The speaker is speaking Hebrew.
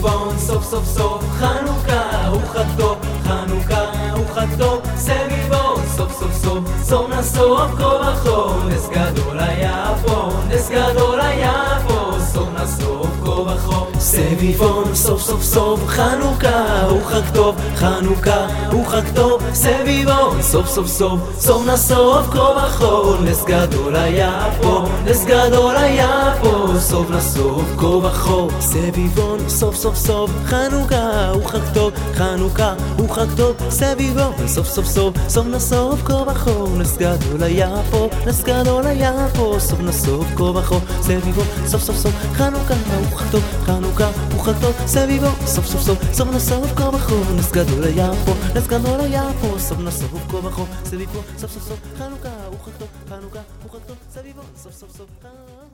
סביבון סוף סוף סוף חנוכה הוא חג טוב, חנוכה הוא חג טוב, סביבון סוף סוף סוף סוף נסוף כה וכה, נס גדול היה פה, נס גדול היה פה, סוף נסוף כה וכה, סביבון סוף סוף סוף חנוכה הוא חג טוב, חנוכה הוא חג טוב, סביבון סוף סוף סוף סוף נסוף כה וכה, נס גדול היה פה, נס גדול היה פה, סוף נסוף כה וכה, סביבון סוף סוף סוף חנוכה הוא חג טוב, חנוכה הוא חג טוב, סביבון סוף סוף סוף סוף נסוף כה וכה, נס גדול היה פה, נס גדול היה פה, סוף נסוף כה וכה, סביבון סוף סוף סוף חנוכה הוא חג טוב, חנוכה הוא חג טוב, סביבון סוף סוף סוף סוף נסוף כה וכה, נס גדול היה פה, נס גדול היה פה, סוף נסוף כה וכה, סביבון סוף סוף סוף חנוכה הוא חג טוב, חנוכה הוא חג טוב, סביבון סוף סוף סוף